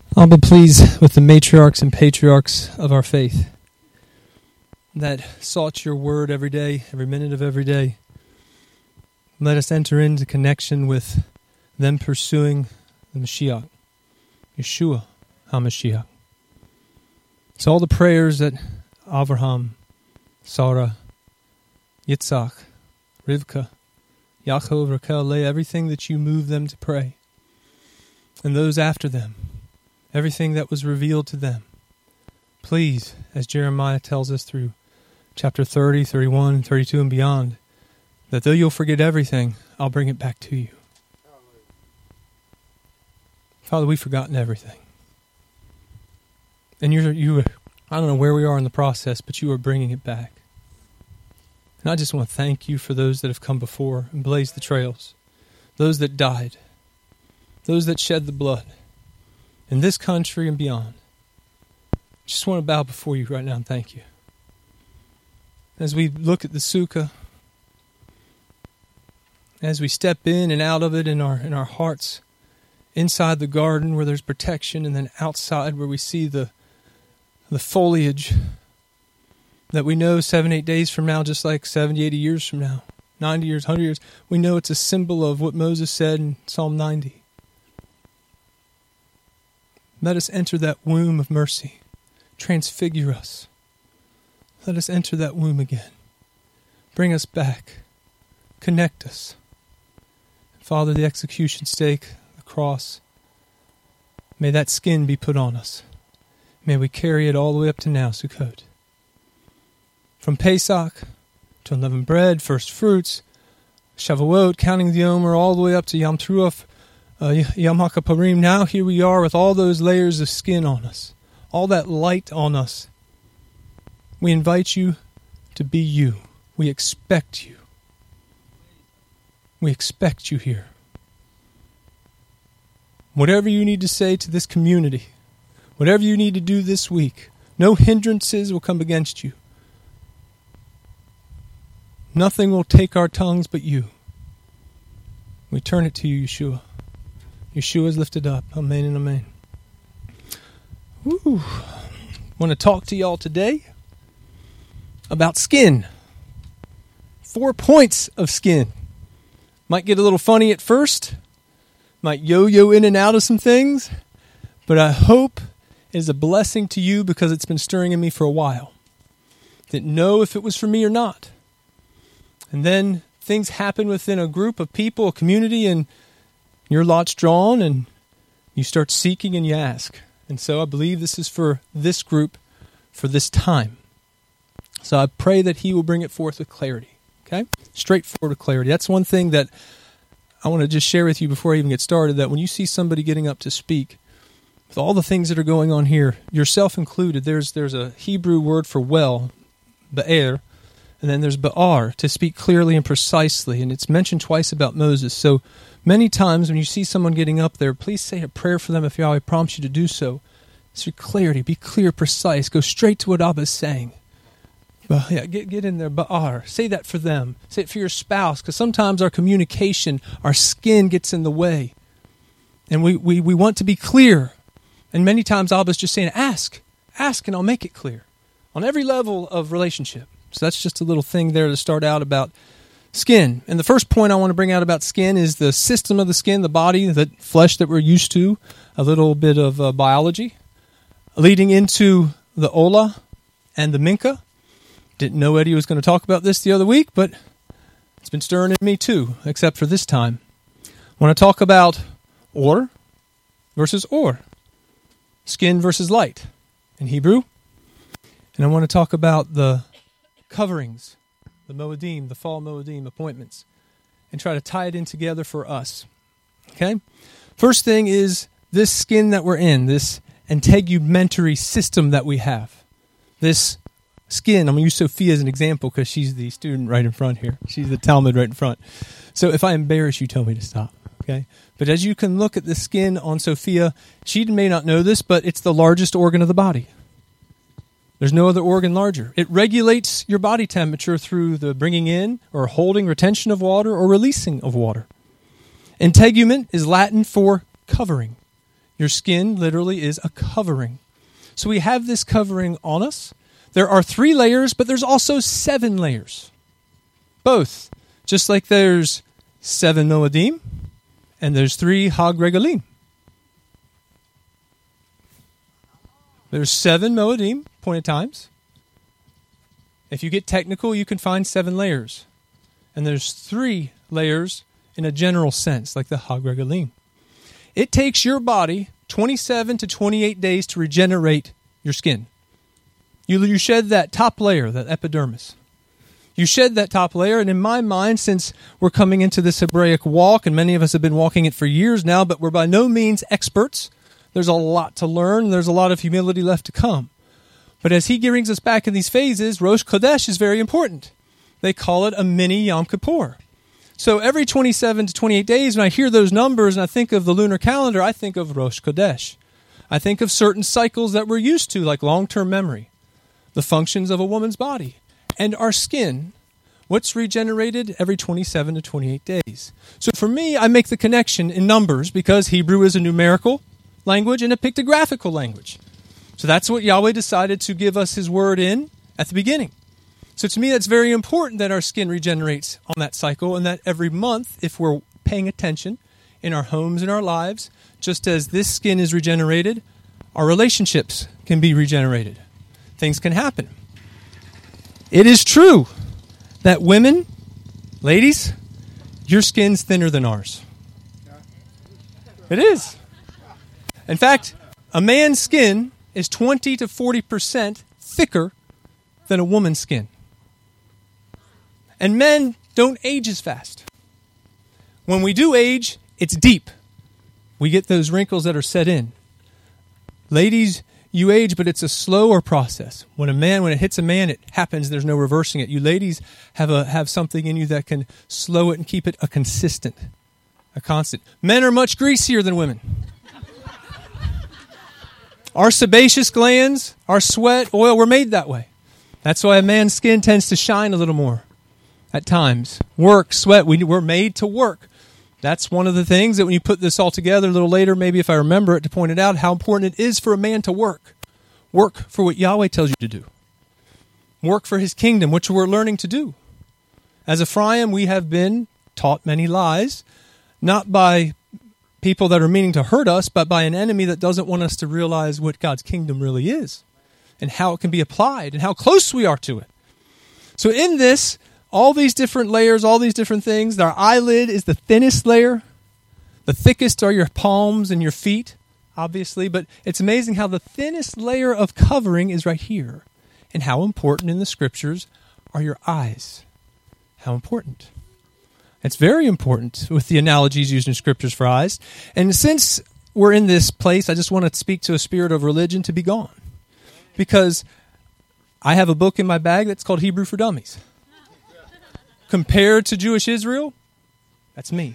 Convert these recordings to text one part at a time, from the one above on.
Abba, please, with the matriarchs and patriarchs of our faith that sought your word every day, every minute of every day, let us enter into connection with them pursuing the Mashiach, Yeshua HaMashiach. So all the prayers that Avraham, Sarah, Yitzhak, Rivka, Yaakov, Rachel, Leah, everything that you moved them to pray, and those after them, everything that was revealed to them. Please, as Jeremiah tells us through chapter 30, 31, 32, and beyond, that though you'll forget everything, I'll bring it back to you. Father, we've forgotten everything. And you I don't know where we are in the process, but you are bringing it back. And I just want to thank you for those that have come before and blazed the trails, those that died, those that shed the blood, in this country and beyond. Just want to bow before you right now and thank you. As we look at the sukkah, as we step in and out of it in our hearts, inside the garden where there's protection, and then outside where we see the foliage that we know 7-8 days from now, just like 70, 80 years from now, 90 years, 100 years, we know it's a symbol of what Moses said in Psalm 90. Let us enter that womb of mercy. Transfigure us. Let us enter that womb again. Bring us back. Connect us. Father, the execution stake, the cross, may that skin be put on us. May we carry it all the way up to now, Sukkot. From Pesach to unleavened bread, first fruits, Shavuot, counting the Omer, all the way up to Yom Teruah, Yom HaKippurim. Now here we are with all those layers of skin on us, all that light on us. We invite you to be you. We expect you. We expect you here. Whatever you need to say to this community, whatever you need to do this week, no hindrances will come against you. Nothing will take our tongues but you. We turn it to you, Yeshua. Yeshua is lifted up. Amen and amen. Woo. Want to talk to y'all today about skin. 4 points of skin. Might get a little funny at first. Might yo-yo in and out of some things. But I hope it is a blessing to you because it's been stirring in me for a while. Didn't know if it was for me or not. And then things happen within a group of people, a community, and your lot's drawn, and you start seeking and you ask. And so I believe this is for this group, for this time. So I pray that he will bring it forth with clarity. Okay? Straightforward clarity. That's one thing that I want to just share with you before I even get started, that when you see somebody getting up to speak, with all the things that are going on here, yourself included, there's a Hebrew word for well, be'er, and then there's ba'ar, to speak clearly and precisely, and it's mentioned twice about Moses. So many times when you see someone getting up there, please say a prayer for them if Yahweh prompts you to do so. It's your clarity. Be clear, precise. Go straight to what Abba is saying. Yeah, get in there, ba'ar. Say that for them. Say it for your spouse, because sometimes our communication, our skin gets in the way. And we want to be clear. And many times Abba's just saying, ask and I'll make it clear. On every level of relationship. So that's just a little thing there to start out about skin. And the first point I want to bring out about skin is the system of the skin, the body, the flesh that we're used to, a little bit of biology, leading into the Ola and the Minka. Didn't know Eddie was going to talk about this the other week, but it's been stirring in me too, except for this time. I want to talk about Or versus Or, skin versus light in Hebrew. And I want to talk about the coverings, the Moedim, the fall Moedim appointments, and try to tie it in together for us. Okay? First thing is this skin that we're in, this integumentary system that we have. This skin, I'm going to use Sophia as an example because she's the student right in front here. She's the Talmud right in front. So if I embarrass you, tell me to stop. Okay? But as you can look at the skin on Sophia, she may not know this, but it's the largest organ of the body. There's no other organ larger. It regulates your body temperature through the bringing in or holding retention of water or releasing of water. Integument is Latin for covering. Your skin literally is a covering. So we have this covering on us. There are 3 layers, but there's also 7 layers. Both. Just like there's 7 Moedim and there's 3 Hag Regalim. There's 7 Moedim, appointed times. If you get technical, you can find 7 layers. And there's 3 layers in a general sense, like the Hag Regalim. It takes your body 27 to 28 days to regenerate your skin. You shed that top layer, that epidermis. You shed that top layer, and in my mind, since we're coming into this Hebraic walk, and many of us have been walking it for years now, but we're by no means experts. There's a lot to learn. There's a lot of humility left to come. But as he brings us back in these phases, Rosh Chodesh is very important. They call it a mini Yom Kippur. So every 27 to 28 days, when I hear those numbers and I think of the lunar calendar, I think of Rosh Chodesh. I think of certain cycles that we're used to, like long-term memory, the functions of a woman's body, and our skin, what's regenerated every 27 to 28 days. So for me, I make the connection in numbers because Hebrew is a numerical language and a pictographical language. So that's what Yahweh decided to give us his word in at the beginning. So to me, that's very important that our skin regenerates on that cycle, and that every month, if we're paying attention in our homes and our lives, just as this skin is regenerated, our relationships can be regenerated. Things can happen. It is true that women, ladies, your skin's thinner than ours. It is. In fact, a man's skin is 20 to 40% thicker than a woman's skin. And men don't age as fast. When we do age, it's deep. We get those wrinkles that are set in. Ladies, you age, but it's a slower process. When it hits a man, it happens. There's no reversing it. You ladies have something in you that can slow it and keep it a constant. Men are much greasier than women. Our sebaceous glands, our sweat, oil, we're made that way. That's why a man's skin tends to shine a little more at times. Work, sweat, we're made to work. That's one of the things that when you put this all together a little later, maybe if I remember it, to point it out, how important it is for a man to work. Work for what Yahweh tells you to do. Work for his kingdom, which we're learning to do. As Ephraim, we have been taught many lies, not by people that are meaning to hurt us, but by an enemy that doesn't want us to realize what God's kingdom really is and how it can be applied and how close we are to it. So in this, all these different layers, all these different things, our eyelid is the thinnest layer. The thickest are your palms and your feet, obviously, but it's amazing how the thinnest layer of covering is right here, and how important in the scriptures are your eyes. How important. It's very important with the analogies used in scriptures for eyes. And since we're in this place, I just want to speak to a spirit of religion to be gone. Because I have a book in my bag that's called Hebrew for Dummies. Compared to Jewish Israel, that's me.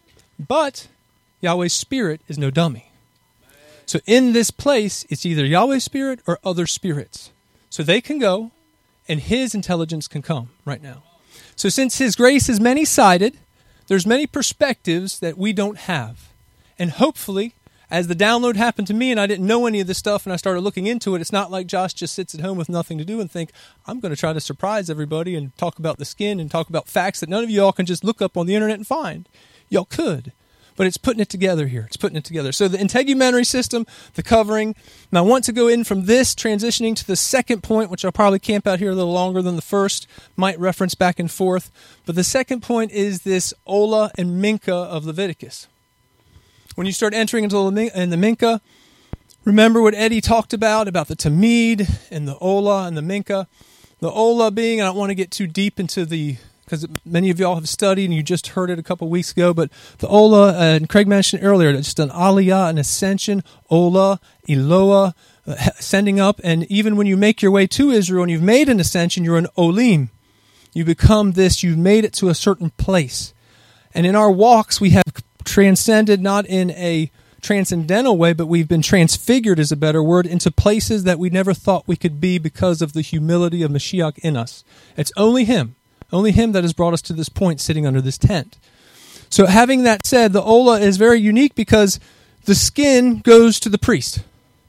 But Yahweh's Spirit is no dummy. So in this place, it's either Yahweh's Spirit or other spirits. So they can go, and his intelligence can come right now. So since his grace is many-sided, there's many perspectives that we don't have. And hopefully, as the download happened to me and I didn't know any of this stuff and I started looking into it, it's not like Josh just sits at home with nothing to do and think, I'm going to try to surprise everybody and talk about the skin and talk about facts that none of you all can just look up on the internet and find. Y'all could. But it's putting it together here. It's putting it together. So the integumentary system, the covering. Now I want to go in from this, transitioning to the second point, which I'll probably camp out here a little longer than the first, might reference back and forth. But the second point is this Ola and Minka of Leviticus. When you start entering into the Minka, remember what Eddie talked about the Tamid and the Ola and the Minka. The Ola being, I don't want to get too deep into because many of y'all have studied and you just heard it a couple weeks ago, but the Ola, and Craig mentioned earlier, just an Aliyah, an ascension, Ola, Eloah, ascending up, and even when you make your way to Israel and you've made an ascension, you're an Olim. You become this, you've made it to a certain place. And in our walks, we have transcended not in a transcendental way, but we've been transfigured, is a better word, into places that we never thought we could be because of the humility of Mashiach in us. It's only him that has brought us to this point sitting under this tent. So having that said, the Ola is very unique because the skin goes to the priest.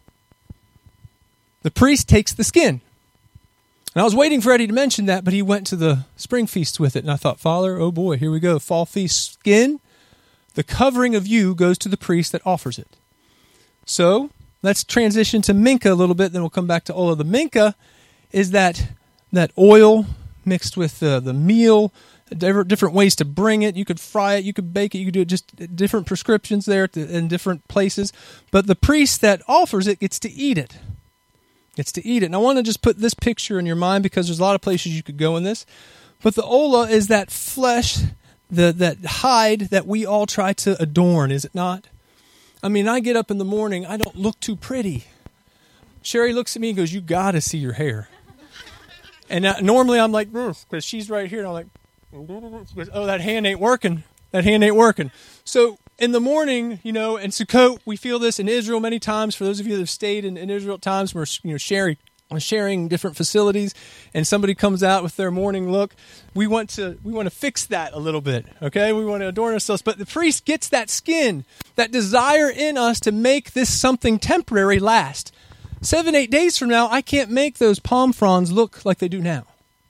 The priest takes the skin. And I was waiting for Eddie to mention that, but he went to the spring feast with it. And I thought, Father, oh boy, here we go. Fall feast skin. The covering of you goes to the priest that offers it. So let's transition to minka a little bit, then we'll come back to ola. The minka is that oil mixed with the meal, different ways to bring it. You could fry it, you could bake it, you could do it, just different prescriptions there in different places. But the priest that offers it gets to eat it. And I want to just put this picture in your mind because there's a lot of places you could go in this. But the ola is that flesh, that hide that we all try to adorn, is it not? I mean, I get up in the morning, I don't look too pretty. Sherry looks at me and goes, you got to see your hair. And normally I'm like, because she's right here, and I'm like, oh, that hand ain't working. So in the morning, in Sukkot, we feel this in Israel many times. For those of you that have stayed in Israel at times, we're sharing different facilities, and somebody comes out with their morning look. We want to fix that a little bit, okay? We want to adorn ourselves. But the priest gets that skin, that desire in us to make this something temporary last. 7-8 days from now, I can't make those palm fronds look like they do now.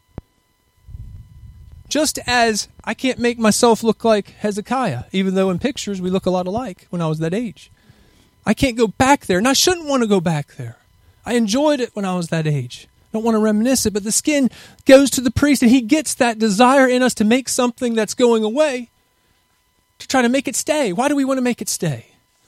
Just as I can't make myself look like Hezekiah, even though in pictures we look a lot alike when I was that age. I can't go back there, and I shouldn't want to go back there. I enjoyed it when I was that age. I don't want to reminisce it, but the skin goes to the priest, and he gets that desire in us to make something that's going away, to try to make it stay. Why do we want to make it stay?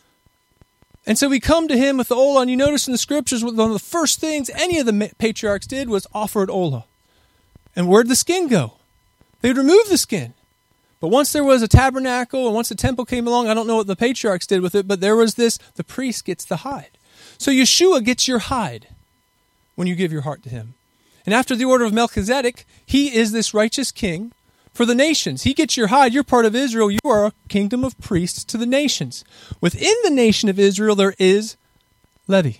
And so we come to him with the ola, and you notice in the scriptures, one of the first things any of the patriarchs did was offer an ola. And where'd the skin go? They would remove the skin. But once there was a tabernacle, and once the temple came along, I don't know what the patriarchs did with it, but there was this, the priest gets the hide. So Yeshua gets your hide when you give your heart to him. And after the order of Melchizedek, he is this righteous king for the nations. He gets your hide. You're part of Israel. You are a kingdom of priests to the nations. Within the nation of Israel, there is Levi.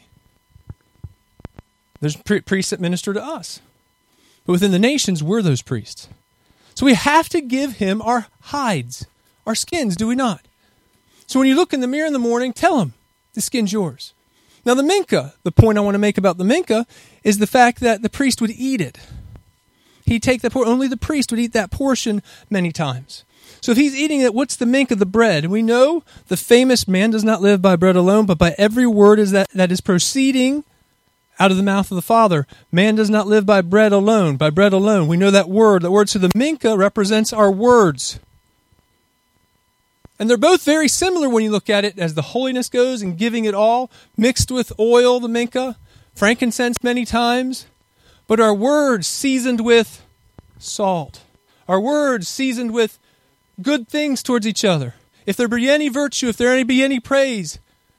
There's priests that minister to us. But within the nations, we're those priests. So we have to give him our hides, our skins, do we not? So when you look in the mirror in the morning, tell him, the skin's yours. Now the minka, the point I want to make about the minka is the fact that the priest would eat it. He'd take that portion, only the priest would eat that portion many times. So if he's eating it, what's the minka, the bread? And we know the famous man does not live by bread alone, but by every word that is proceeding out of the mouth of the Father. Man does not live by bread alone, by bread alone. We know that word. So the minka represents our words. And they're both very similar when you look at it as the holiness goes and giving it all, mixed with oil, the minka, frankincense many times, but our words seasoned with salt. Our words seasoned with good things towards each other. If there be any virtue, if there be any praise,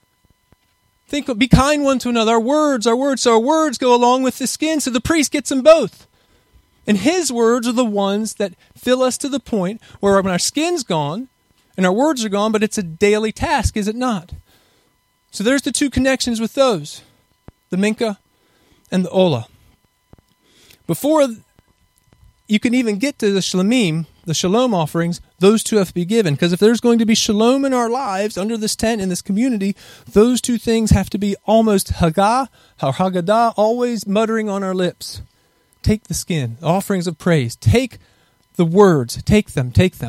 be kind one to another. Our words. So our words go along with the skin, so the priest gets them both. And his words are the ones that fill us to the point where when our skin's gone and our words are gone, but it's a daily task, is it not? So there's the two connections with those, the minka and the ola. Before you can even get to the shlamim, the shalom offerings, those two have to be given. Because if there's going to be shalom in our lives, under this tent, in this community, those two things have to be almost haggadah, always muttering on our lips. Take the skin, offerings of praise. Take the words, take them.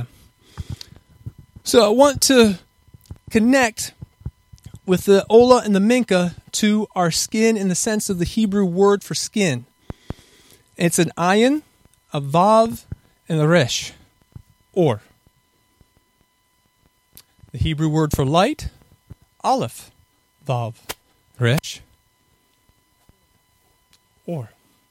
So I want to connect with the ola and the minka to our skin in the sense of the Hebrew word for skin. It's an ayin, a vav, and a resh, or. The Hebrew word for light, aleph, vav, resh, or.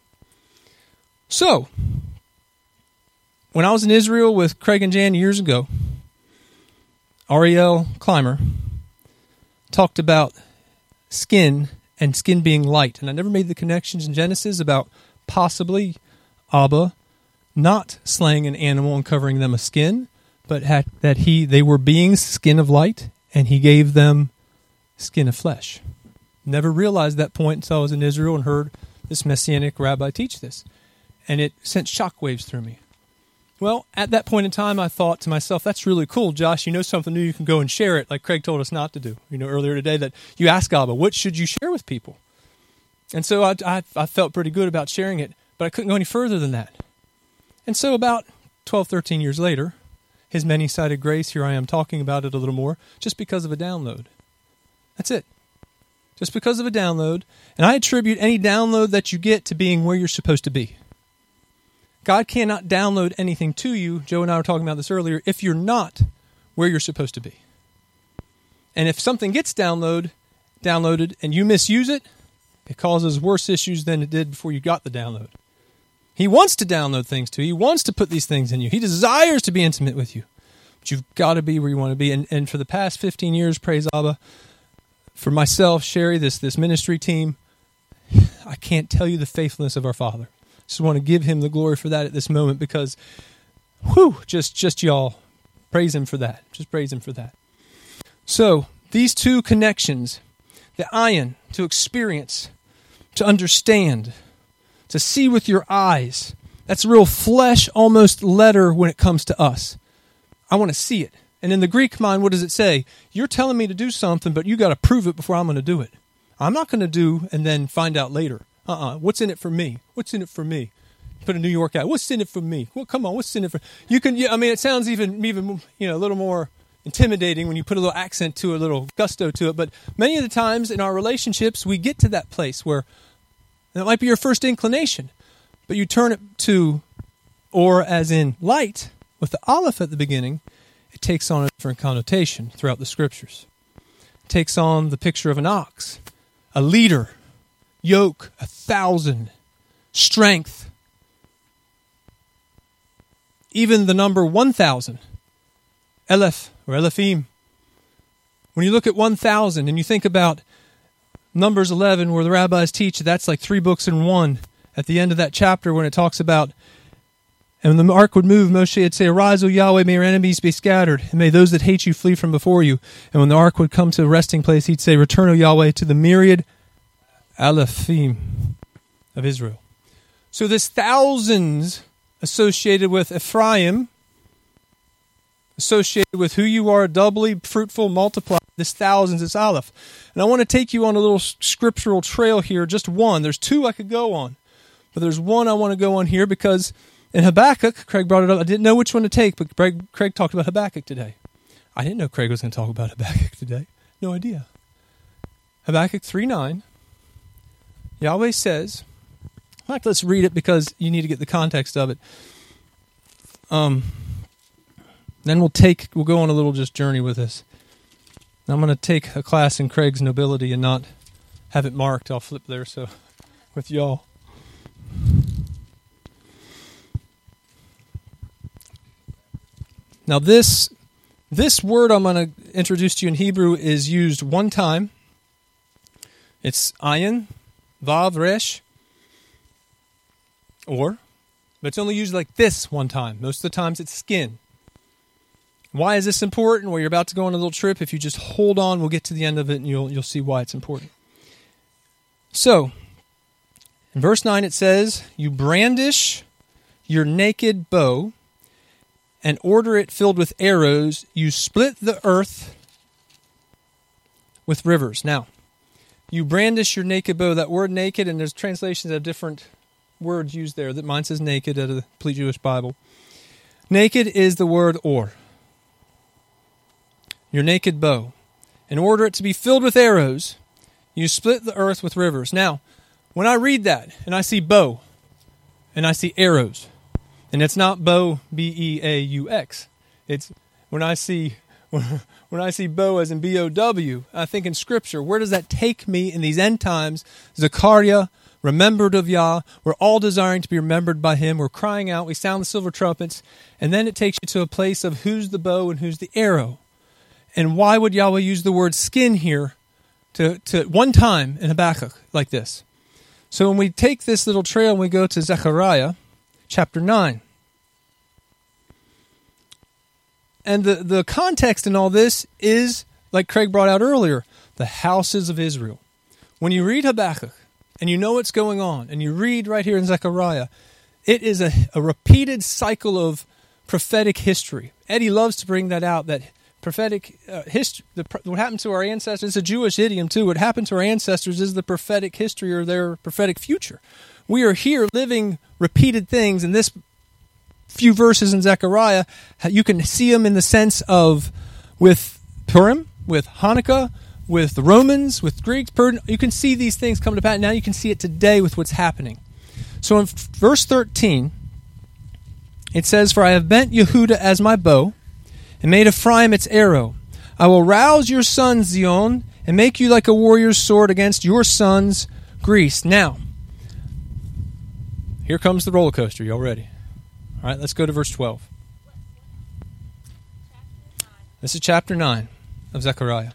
So, when I was in Israel with Craig and Jan years ago, Ariel Clymer talked about skin and skin being light. And I never made the connections in Genesis about possibly Abba not slaying an animal and covering them a skin, but that they were beings, skin of light, and he gave them skin of flesh. Never realized that point until I was in Israel and heard this Messianic rabbi teach this. And it sent shockwaves through me. Well, at that point in time, I thought to myself, that's really cool, Josh. You know something new, you can go and share it, like Craig told us not to do. Earlier today that you asked Abba, what should you share with people? And so I felt pretty good about sharing it, but I couldn't go any further than that. And so about 12, 13 years later, his many-sided grace, here I am talking about it a little more, just because of a download. That's it. Just because of a download. And I attribute any download that you get to being where you're supposed to be. God cannot download anything to you, Joe and I were talking about this earlier, if you're not where you're supposed to be. And if something gets downloaded and you misuse it, it causes worse issues than it did before you got the download. He wants to download things to you. He wants to put these things in you. He desires to be intimate with you. But you've got to be where you want to be. And for the past 15 years, praise Abba, for myself, Sherry, this ministry team, I can't tell you the faithfulness of our Father. Just want to give him the glory for that at this moment because, just y'all, praise him for that. Just praise him for that. So, these two connections, the ayin, to experience, to understand, to see with your eyes, that's real flesh, almost letter when it comes to us. I want to see it. And in the Greek mind, what does it say? You're telling me to do something, but you got to prove it before I'm going to do it. I'm not going to do and then find out later. What's in it for me? What's in it for me? Put a New York out. What's in it for me? Well, come on. What's in it for you? It sounds even a little more intimidating when you put a little accent to it, a little gusto to it. But many of the times in our relationships, we get to that place where that might be your first inclination, but you turn it to, or as in light, with the aleph at the beginning, it takes on a different connotation throughout the scriptures. It takes on the picture of an ox, a leader, yoke, 1,000, strength. Even the number 1,000, Eleph or Elephim. When you look at 1,000 and you think about Numbers 11 where the rabbis teach that's like 3 books in one. At the end of that chapter when it talks about, and when the ark would move, Moshe would say, "Arise, O Yahweh, may your enemies be scattered, and may those that hate you flee from before you." And when the ark would come to a resting place, he'd say, "Return, O Yahweh, to the myriad Alephim of Israel." So this thousands associated with Ephraim, associated with who you are, doubly fruitful, multiply. This thousands is Aleph. And I want to take you on a little scriptural trail here, just one. There's 2 I could go on, but there's one I want to go on here because in Habakkuk, Craig brought it up. I didn't know which one to take, but Craig talked about Habakkuk today. I didn't know Craig was going to talk about Habakkuk today. No idea. Habakkuk 3:9. Yahweh says, in fact, let's read it because you need to get the context of it. Then we'll go on a little just journey with this. Now I'm going to take a class in Craig's nobility and not have it marked. I'll flip there so with y'all. Now this word I'm going to introduce to you in Hebrew is used one time. It's ayin, vav, resh, but it's only used like this one time. Most of the times it's skin. Why is this important? Well, you're about to go on a little trip. If you just hold on, we'll get to the end of it and you'll see why it's important. So, in verse 9 it says, "You brandish your naked bow and order it filled with arrows. You split the earth with rivers." Now, you brandish your naked bow. That word naked, and there's translations of different words used there. That mine says naked out of the Complete Jewish Bible. Naked is the word or. Your naked bow. In order it to be filled with arrows, you split the earth with rivers. Now, when I read that, and I see bow, and I see arrows, and it's not bow, B-E-A-U-X. It's when I see bow as in B-O-W, I think in Scripture, where does that take me in these end times? Zechariah, remembered of Yah. We're all desiring to be remembered by Him. We're crying out. We sound the silver trumpets. And then it takes you to a place of who's the bow and who's the arrow. And why would Yahweh use the word skin here to one time in Habakkuk like this? So when we take this little trail and we go to Zechariah chapter 9, and the context in all this is, like Craig brought out earlier, the houses of Israel. When you read Habakkuk, and you know what's going on, and you read right here in Zechariah, it is a repeated cycle of prophetic history. Eddie loves to bring that out, that prophetic history. What happened to our ancestors, it's a Jewish idiom too, what happened to our ancestors is the prophetic history or their prophetic future. We are here living repeated things, and this few verses in Zechariah, you can see them in the sense of with Purim, with Hanukkah, with the Romans, with Greeks, you can see these things come to pass. Now you can see it today with what's happening. So in verse 13, it says, "For I have bent Yehuda as my bow, and made Ephraim its arrow. I will rouse your sons, Zion, and make you like a warrior's sword against your sons, Greece." Now, here comes the roller coaster. You all ready? All right, let's go to verse 12. This is chapter 9 of Zechariah.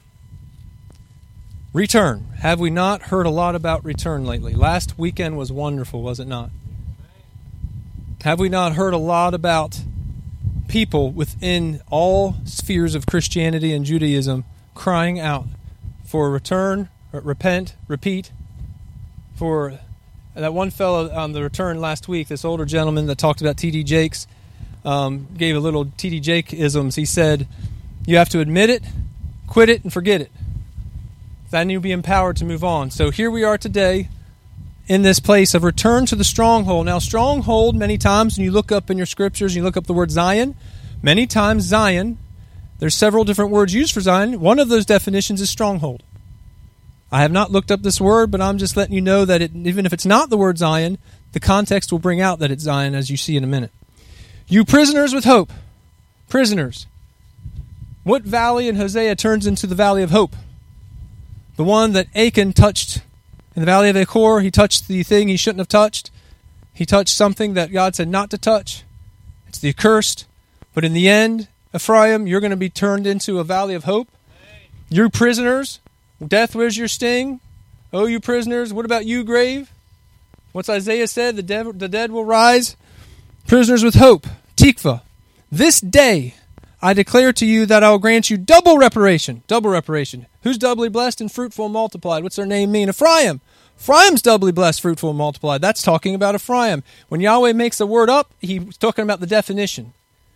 Return. Have we not heard a lot about return lately? Last weekend was wonderful, was it not? Have we not heard a lot about people within all spheres of Christianity and Judaism crying out for return, repent, repeat? For that one fellow on the return last week, this older gentleman that talked about T.D. Jakes, gave a little T.D. Jake-isms. He said, you have to admit it, quit it, and forget it. Then you'll be empowered to move on. So here we are today in this place of return to the stronghold. Now, stronghold, many times when you look up in your scriptures, you look up the word Zion, many times Zion, there's several different words used for Zion. One of those definitions is stronghold. I have not looked up this word, but I'm just letting you know that even if it's not the word Zion, the context will bring out that it's Zion, as you see in a minute. You prisoners with hope. Prisoners. What valley in Hosea turns into the valley of hope? The one that Achan touched in the valley of Achor. He touched the thing he shouldn't have touched. He touched something that God said not to touch. It's the accursed. But in the end, Ephraim, you're going to be turned into a valley of hope. You prisoners, death, where's your sting? Oh, you prisoners, what about you, grave? What's Isaiah said? The dead will rise. Prisoners with hope. Tikva. This day I declare to you that I will grant you double reparation. Double reparation. Who's doubly blessed and fruitful and multiplied? What's their name mean? Ephraim. Ephraim's doubly blessed, fruitful, and multiplied. That's talking about Ephraim. When Yahweh makes a word up, he's talking about the definition.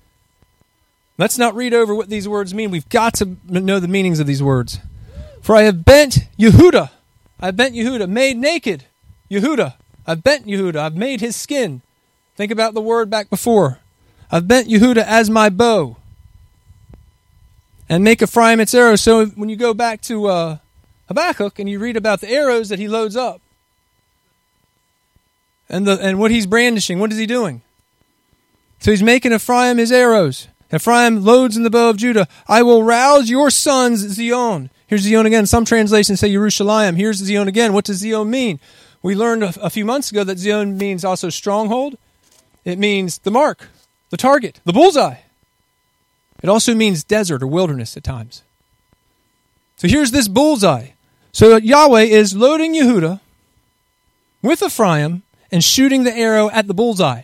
Let's not read over what these words mean. We've got to know the meanings of these words. For I have bent Yehuda. I have bent Yehuda. Made naked Yehuda. I've bent Yehuda. I've made his skin. Think about the word back before. I've bent Yehuda as my bow. And make Ephraim its arrows. So when you go back to Habakkuk and you read about the arrows that he loads up, and what he's brandishing, what is he doing? So he's making Ephraim his arrows. Ephraim loads in the bow of Judah. I will rouse your sons, Zion. Here's Zion again. Some translations say Yerushalayim. Here's Zion again. What does Zion mean? We learned a few months ago that Zion means also stronghold. It means the mark, the target, the bullseye. It also means desert or wilderness at times. So here's this bullseye. So Yahweh is loading Yehuda with Ephraim and shooting the arrow at the bullseye.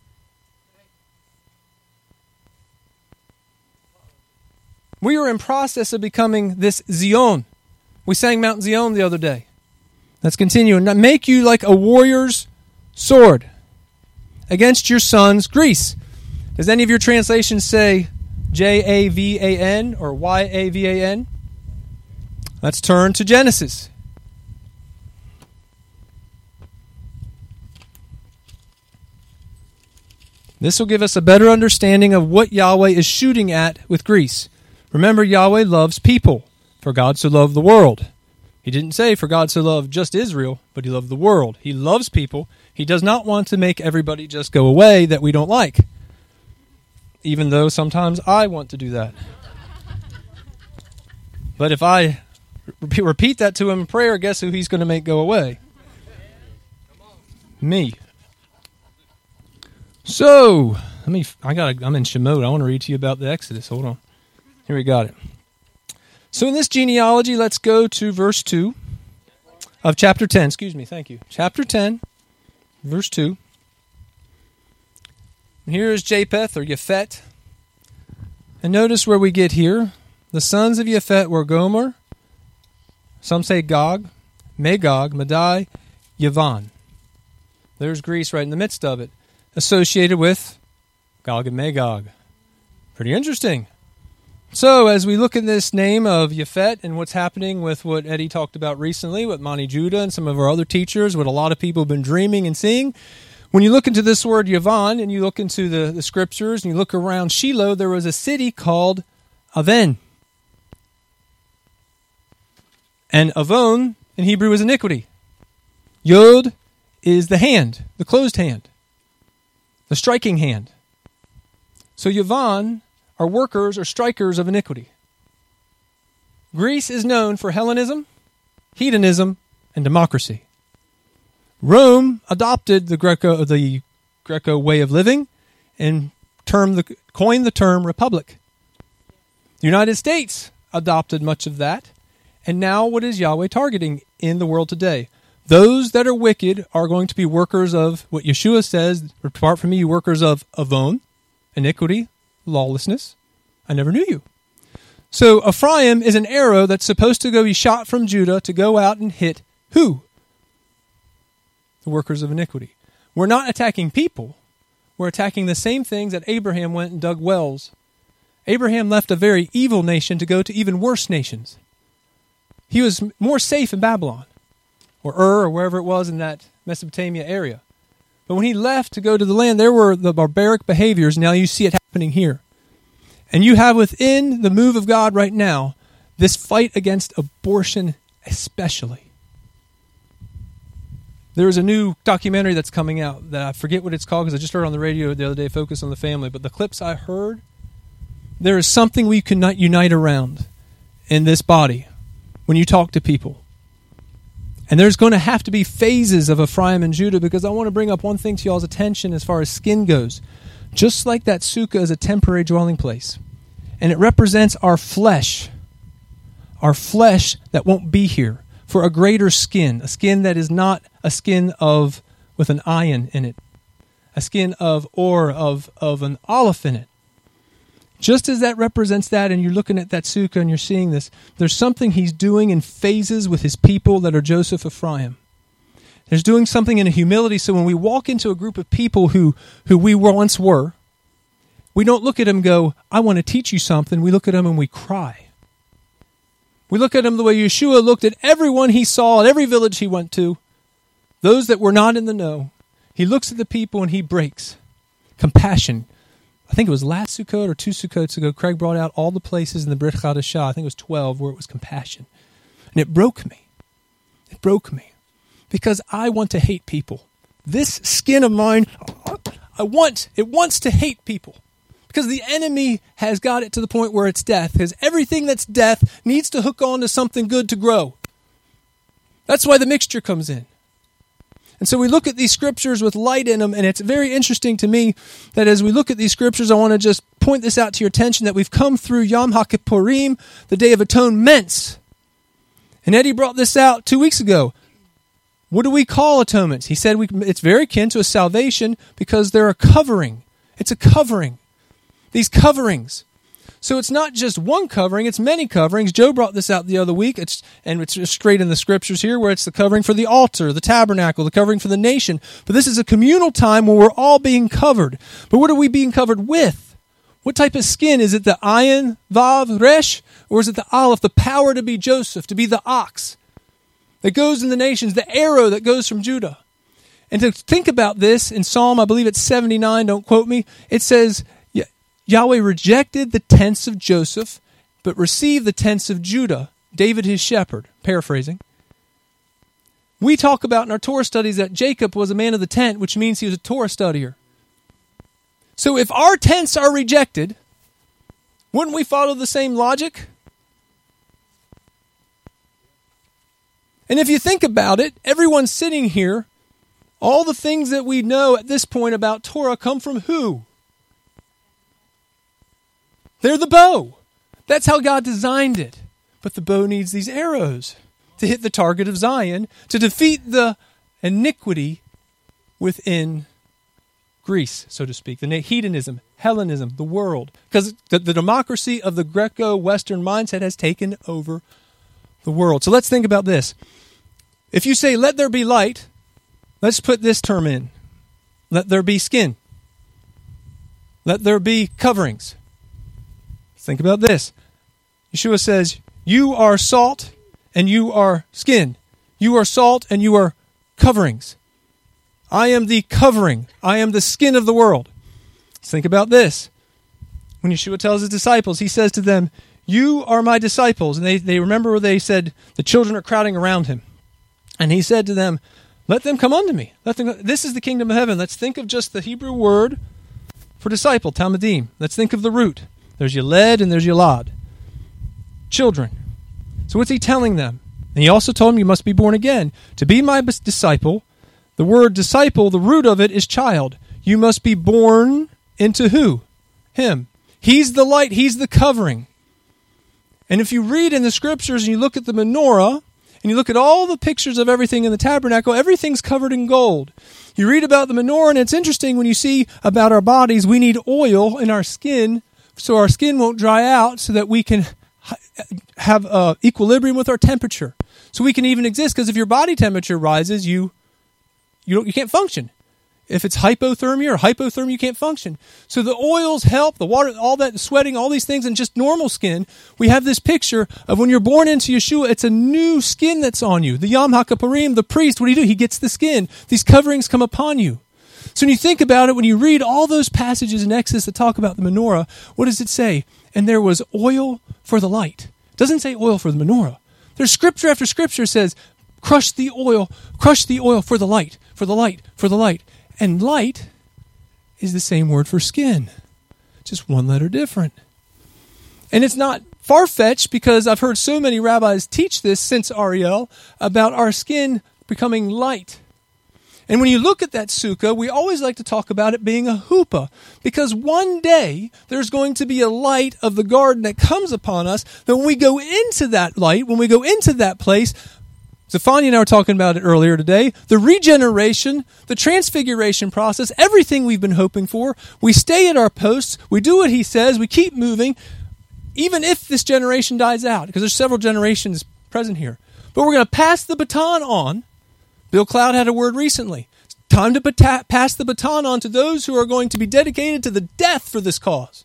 We are in process of becoming this Zion. We sang Mount Zion the other day. Let's continue. And make you like a warrior's sword against your sons, Greece. Does any of your translations say Javan or Yavan? Let's turn to Genesis. This will give us a better understanding of what Yahweh is shooting at with Greece. Remember, Yahweh loves people, for God so loved the world. He didn't say for God so loved just Israel, but he loved the world. He loves people. He does not want to make everybody just go away that we don't like. Even though sometimes I want to do that. But if I repeat that to him in prayer, guess who he's going to make go away? Me. So, I'm in Shemot. I want to read to you about the Exodus. Hold on. Here we got it. So in this genealogy, let's go to verse 2 of chapter 10. Excuse me, thank you. Chapter 10, verse 2. Here is Japheth, or Yephet. And notice where we get here. The sons of Yephet were Gomer, some say Gog, Magog, Madai, Yavan. There's Greece right in the midst of it, associated with Gog and Magog. Pretty interesting. So as we look at this name of Yafet and what's happening with what Eddie talked about recently with Mani Judah and some of our other teachers, what a lot of people have been dreaming and seeing, when you look into this word Yavan and you look into the scriptures and you look around Shiloh, there was a city called Aven. And Avon in Hebrew is iniquity. Yod is the hand, the closed hand, the striking hand. So Yavan are workers or strikers of iniquity. Greece is known for Hellenism, hedonism, and democracy. Rome adopted the Greco way of living and coined the term republic. The United States adopted much of that. And now what is Yahweh targeting in the world today? Those that are wicked are going to be workers of what Yeshua says, apart from me, you workers of Avon, iniquity, lawlessness. I never knew you. So Ephraim is an arrow that's supposed to be shot from Judah to go out and hit who? The workers of iniquity. We're not attacking people. We're attacking the same things that Abraham went and dug wells. Abraham left a very evil nation to go to even worse nations. He was more safe in Babylon, or or wherever it was in that Mesopotamia area. But when he left to go to the land, there were the barbaric behaviors. Now you see it happening here. And you have within the move of God right now this fight against abortion especially. There is a new documentary that's coming out that I forget what it's called because I just heard on the radio the other day, Focus on the Family. But the clips I heard, there is something we cannot unite around in this body when you talk to people. And there's going to have to be phases of Ephraim and Judah, because I want to bring up one thing to y'all's attention as far as skin goes. Just like that sukkah is a temporary dwelling place, and it represents our flesh that won't be here, for a greater skin, a skin that is not a skin of with an ayin in it, a skin of an aleph in it. Just as that represents that, and you're looking at that sukkah and you're seeing this, there's something he's doing in phases with his people that are Joseph Ephraim. There's doing something in a humility, so when we walk into a group of people who we once were, we don't look at them and go, I want to teach you something. We look at them and we cry. We look at them the way Yeshua looked at everyone he saw at every village he went to, those that were not in the know. He looks at the people and he breaks. Compassion. I think it was last Sukkot or 2 Sukkots ago, Craig brought out all the places in the Brit Chadashah, I think it was 12, where it was compassion. And it broke me. It broke me. Because I want to hate people. This skin of mine, it wants to hate people. Because the enemy has got it to the point where it's death. Because everything that's death needs to hook on to something good to grow. That's why the mixture comes in. And so we look at these scriptures with light in them, and it's very interesting to me that as we look at these scriptures, I want to just point this out to your attention, that we've come through Yom HaKippurim, the Day of Atonement. And Eddie brought this out 2 weeks ago. What do we call atonements? He said it's very akin to a salvation because they're a covering. It's a covering. These coverings. So it's not just one covering, it's many coverings. Joe brought this out the other week, it's straight in the scriptures here, where it's the covering for the altar, the tabernacle, the covering for the nation. But this is a communal time where we're all being covered. But what are we being covered with? What type of skin? Is it the ayin, vav, resh? Or is it the aleph, the power to be Joseph, to be the ox that goes in the nations, the arrow that goes from Judah? And to think about this, in Psalm, I believe it's 79, don't quote me, it says, Yahweh rejected the tents of Joseph, but received the tents of Judah, David his shepherd, paraphrasing. We talk about in our Torah studies that Jacob was a man of the tent, which means he was a Torah studier. So if our tents are rejected, wouldn't we follow the same logic? And if you think about it, everyone sitting here, all the things that we know at this point about Torah come from who? They're the bow. That's how God designed it. But the bow needs these arrows to hit the target of Zion, to defeat the iniquity within Greece, so to speak, the hedonism, Hellenism, the world. Because the democracy of the Greco-Western mindset has taken over the world. So let's think about this. If you say, let there be light, let's put this term in. Let there be skin. Let there be coverings. Think about this. Yeshua says, you are salt and you are skin. You are salt and you are coverings. I am the covering. I am the skin of the world. Think about this. When Yeshua tells his disciples, he says to them, you are my disciples. And they remember where they said the children are crowding around him. And he said to them, let them come unto me. This is the kingdom of heaven. Let's think of just the Hebrew word for disciple, talmidim. Let's think of the root. There's Yeled and there's Yalad. Children. So what's he telling them? And he also told them you must be born again. To be my disciple, the word disciple, the root of it is child. You must be born into who? Him. He's the light. He's the covering. And if you read in the scriptures and you look at the menorah, and you look at all the pictures of everything in the tabernacle, everything's covered in gold. You read about the menorah, and it's interesting when you see about our bodies, we need oil in our skin so our skin won't dry out so that we can have equilibrium with our temperature. So we can even exist, because if your body temperature rises, you can't function. If it's hypothermia or hypothermia, you can't function. So the oils help, the water, all that sweating, all these things, and just normal skin. We have this picture of when you're born into Yeshua, it's a new skin that's on you. The Yom HaKippurim, the priest, what do? He gets the skin. These coverings come upon you. So when you think about it, when you read all those passages in Exodus that talk about the menorah, what does it say? And there was oil for the light. It doesn't say oil for the menorah. There's scripture after scripture says, crush the oil for the light, for the light, for the light. And light is the same word for skin, just one letter different. And it's not far-fetched, because I've heard so many rabbis teach this since Ariel about our skin becoming light. And when you look at that sukkah, we always like to talk about it being a huppah, because one day there's going to be a light of the garden that comes upon us, that when we go into that light, when we go into that place, Zephaniah and I were talking about it earlier today. The regeneration, the transfiguration process, everything we've been hoping for. We stay at our posts. We do what he says. We keep moving, even if this generation dies out, because there's several generations present here. But we're going to pass the baton on. Bill Cloud had a word recently. It's time to pass the baton on to those who are going to be dedicated to the death for this cause.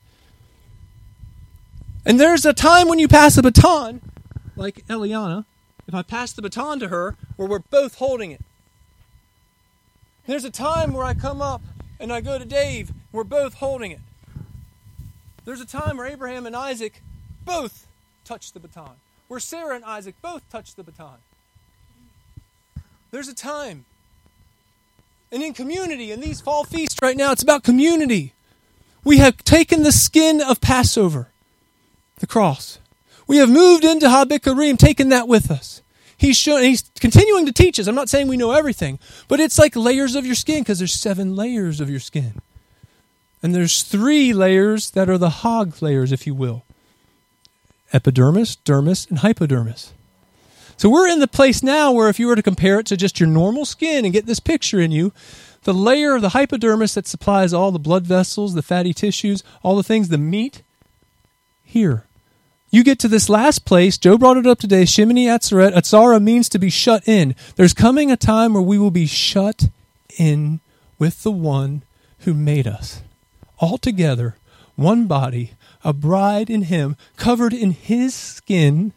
And there's a time when you pass the baton, like Eliana, if I pass the baton to her, where we're both holding it. There's a time where I come up and I go to Dave, and we're both holding it. There's a time where Abraham and Isaac both touch the baton. Where Sarah and Isaac both touch the baton. There's a time. And in community, in these fall feasts right now, it's about community. We have taken the skin of Passover, the cross. We have moved into HaBikurim, taken that with us. He's continuing to teach us. I'm not saying we know everything, but it's like layers of your skin, because there's 7 layers of your skin. And there's 3 layers that are the hog layers, if you will. Epidermis, dermis, and hypodermis. So we're in the place now where if you were to compare it to just your normal skin and get this picture in you, the layer of the hypodermis that supplies all the blood vessels, the fatty tissues, all the things, the meat, here. You get to this last place, Joe brought it up today, Shemini Atzeret. Atzara means to be shut in. There's coming a time where we will be shut in with the one who made us. All together, one body, a bride in him, covered in his skin,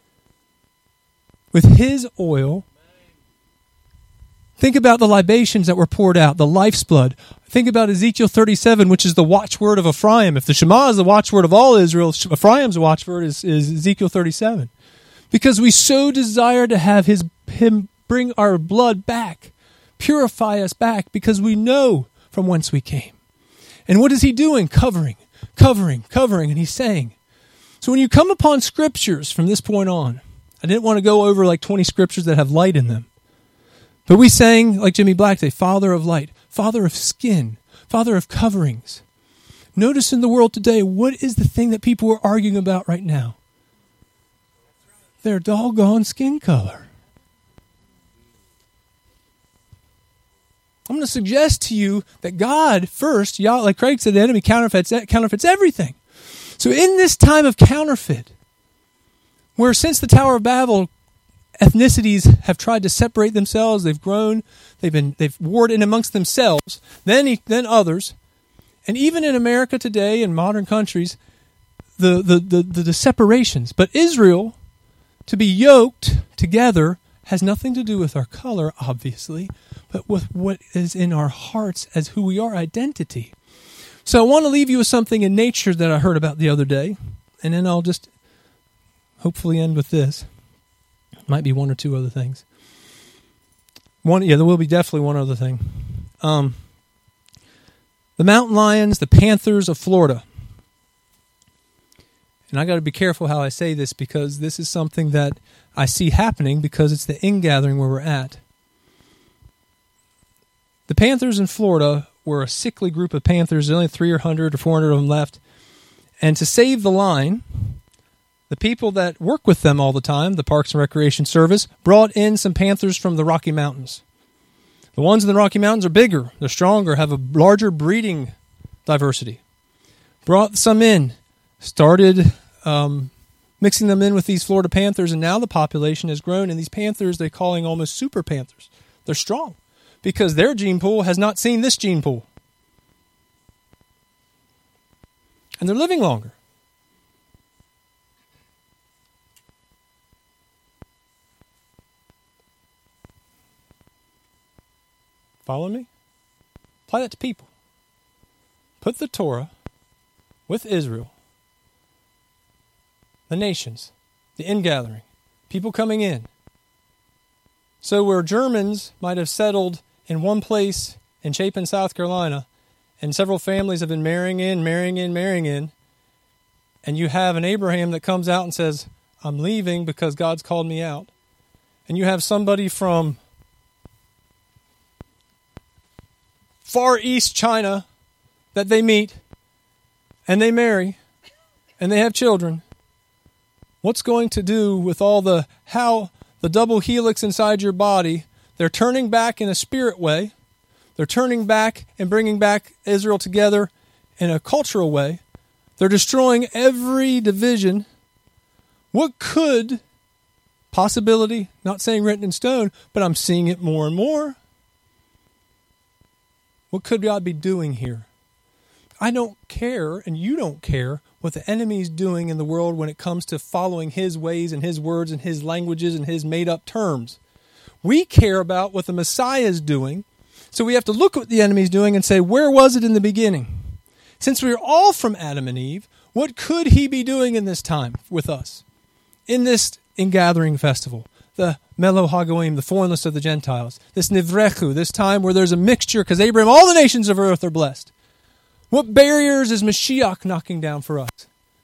with his oil. Think about the libations that were poured out, the life's blood. Think about Ezekiel 37, which is the watchword of Ephraim. If the Shema is the watchword of all Israel, Ephraim's watchword is Ezekiel 37. Because we so desire to have him bring our blood back, purify us back, because we know from whence we came. And what is he doing? Covering, and he's saying. So when you come upon scriptures from this point on, I didn't want to go over like 20 scriptures that have light in them. But we sang, like Jimmy Black say, Father of light, Father of skin, Father of coverings. Notice in the world today, what is the thing that people are arguing about right now? Their doggone skin color. I'm going to suggest to you that God first, like Craig said, the enemy counterfeits everything. So in this time of counterfeit, where since the Tower of Babel, ethnicities have tried to separate themselves, they've grown, they've warred in amongst themselves, then others, and even in America today, in modern countries, the separations. But Israel, to be yoked together, has nothing to do with our color, obviously, but with what is in our hearts as who we are, identity. So I want to leave you with something in nature that I heard about the other day, and then I'll just hopefully end with this. Might be one or two other things. There will be definitely one other thing. The mountain lions, the panthers of Florida. And I got to be careful how I say this, because this is something that I see happening because it's the ingathering where we're at. The panthers in Florida were a sickly group of panthers. There's only 300 or 400 of them left. And to save the line, the people that work with them all the time, the Parks and Recreation Service, brought in some panthers from the Rocky Mountains. The ones in the Rocky Mountains are bigger, they're stronger, have a larger breeding diversity. Brought some in, started mixing them in with these Florida panthers, and now the population has grown, and these panthers they're calling almost super panthers. They're strong because their gene pool has not seen this gene pool. And they're living longer. Follow me? Apply that to people. Put the Torah with Israel, the nations, the ingathering, people coming in. So where Germans might have settled in one place in Chapin, South Carolina, and several families have been marrying in, and you have an Abraham that comes out and says, I'm leaving because God's called me out. And you have somebody from Far East China that they meet, and they marry, and they have children. What's going to do with all the double helix inside your body? They're turning back in a spirit way. They're turning back and bringing back Israel together in a cultural way. They're destroying every division. What could possibility, not saying written in stone, but I'm seeing it more and more. What could God be doing here? I don't care, and you don't care, what the enemy is doing in the world when it comes to following his ways and his words and his languages and his made-up terms. We care about what the Messiah is doing, so we have to look at what the enemy is doing and say, where was it in the beginning? Since we are all from Adam and Eve, what could he be doing in this time with us? In this ingathering festival, the Melo Hagoim, the foreigners of the Gentiles, this Nivrechu, this time where there's a mixture, because Abraham, all the nations of earth are blessed. What barriers is Mashiach knocking down for us?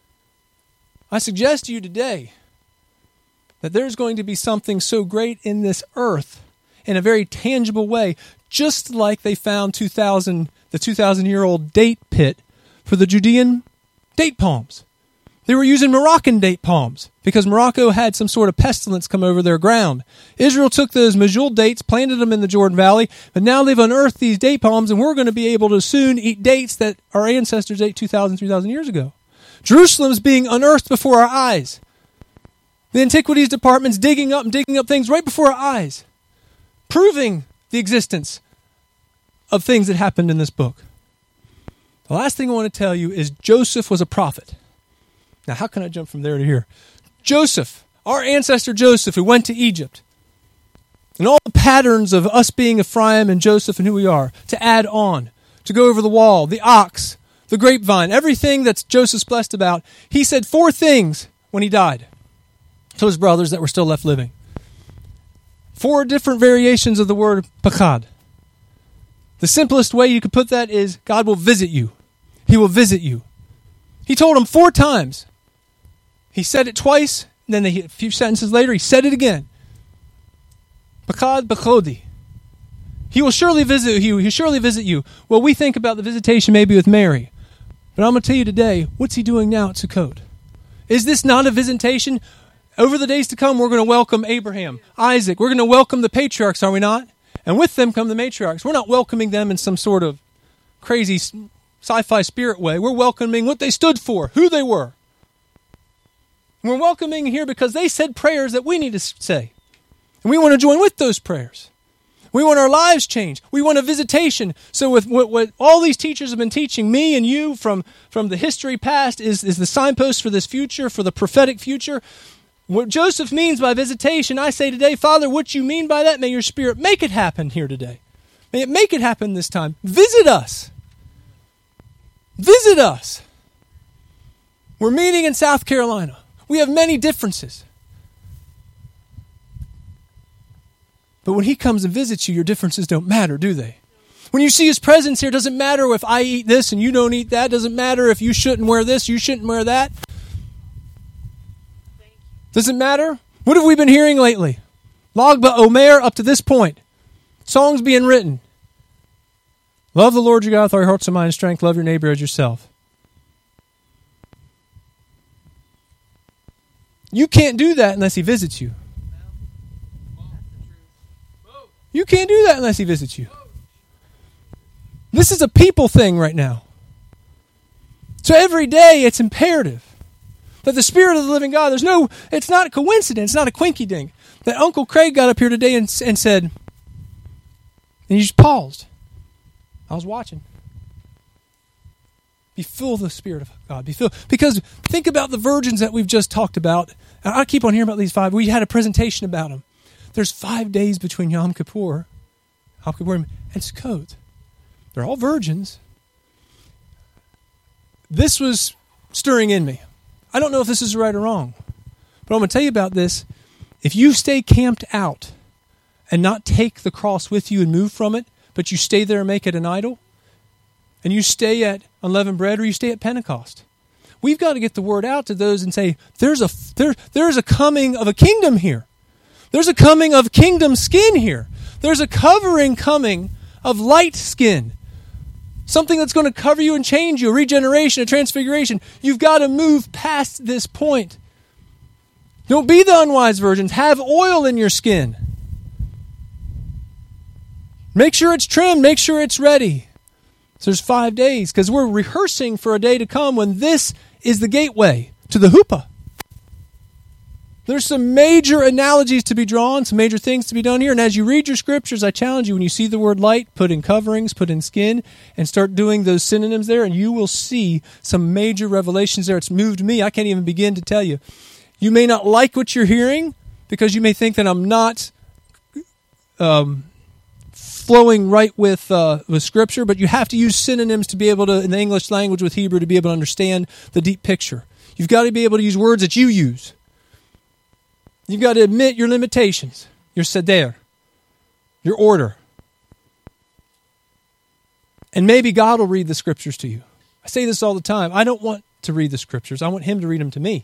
I suggest to you today that there's going to be something so great in this earth in a very tangible way, just like they found the 2,000-year-old date pit for the Judean date palms. They were using Moroccan date palms because Morocco had some sort of pestilence come over their ground. Israel took those Majul dates, planted them in the Jordan Valley, but now they've unearthed these date palms, and we're going to be able to soon eat dates that our ancestors ate 2,000, 3,000 years ago. Jerusalem's being unearthed before our eyes. The Antiquities Department's digging up things right before our eyes, proving the existence of things that happened in this book. The last thing I want to tell you is Joseph was a prophet. Now, how can I jump from there to here? Joseph, our ancestor Joseph, who went to Egypt, and all the patterns of us being Ephraim and Joseph and who we are, to add on, to go over the wall, the ox, the grapevine, everything that Joseph's blessed about. He said 4 things when he died to his brothers that were still left living. 4 different variations of the word pakad. The simplest way you could put that is God will visit you. He will visit you. He told them 4 times. He said it twice, and then a few sentences later, he said it again. Pakad b'chodi. He will surely visit you. He will surely visit you. Well, we think about the visitation maybe with Mary. But I'm going to tell you today, what's he doing now at Sukkot? Is this not a visitation? Over the days to come, we're going to welcome Abraham, Isaac. We're going to welcome the patriarchs, are we not? And with them come the matriarchs. We're not welcoming them in some sort of crazy sci-fi spirit way. We're welcoming what they stood for, who they were. We're welcoming here because they said prayers that we need to say. And we want to join with those prayers. We want our lives changed. We want a visitation. So with what all these teachers have been teaching me and you from the history past is the signpost for this future, for the prophetic future. What Joseph means by visitation, I say today, Father, what you mean by that, may your Spirit make it happen here today. May it make it happen this time. Visit us. Visit us. We're meeting in South Carolina. We have many differences. But when he comes and visits you, your differences don't matter, do they? When you see his presence here, it doesn't matter if I eat this and you don't eat that. It doesn't matter if you shouldn't wear this, you shouldn't wear that. Doesn't matter. What have we been hearing lately? Lag BaOmer up to this point. Songs being written. Love the Lord your God with all your heart, soul, mind, and strength. Love your neighbor as yourself. You can't do that unless he visits you. You can't do that unless he visits you. This is a people thing right now. So every day it's imperative that the Spirit of the living God, it's not a coincidence, it's not a quinky dink, that Uncle Craig got up here today and said, and he just paused. I was watching. Be full of the Spirit of God. Be filled. Because think about the virgins that we've just talked about. I keep on hearing about these 5. We had a presentation about them. There's 5 days between Yom Kippur and Sukkot. They're all virgins. This was stirring in me. I don't know if this is right or wrong, but I'm going to tell you about this. If you stay camped out and not take the cross with you and move from it, but you stay there and make it an idol, and you stay at unleavened bread or you stay at Pentecost, we've got to get the word out to those and say, there's a coming of a kingdom here. There's a coming of kingdom skin here. There's a covering coming of light skin. Something that's going to cover you and change you, a regeneration, a transfiguration. You've got to move past this point. Don't be the unwise virgins. Have oil in your skin. Make sure it's trimmed. Make sure it's ready. So there's 5 days because we're rehearsing for a day to come when this is the gateway to the huppah. There's some major analogies to be drawn, some major things to be done here. And as you read your scriptures, I challenge you, when you see the word light, put in coverings, put in skin, and start doing those synonyms there, and you will see some major revelations there. It's moved me. I can't even begin to tell you. You may not like what you're hearing because you may think that I'm not flowing right with Scripture, but you have to use synonyms to be able to, in the English language with Hebrew, to be able to understand the deep picture. You've got to be able to use words that you use. You've got to admit your limitations, your seder, your order. And maybe God will read the Scriptures to you. I say this all the time. I don't want to read the Scriptures. I want Him to read them to me.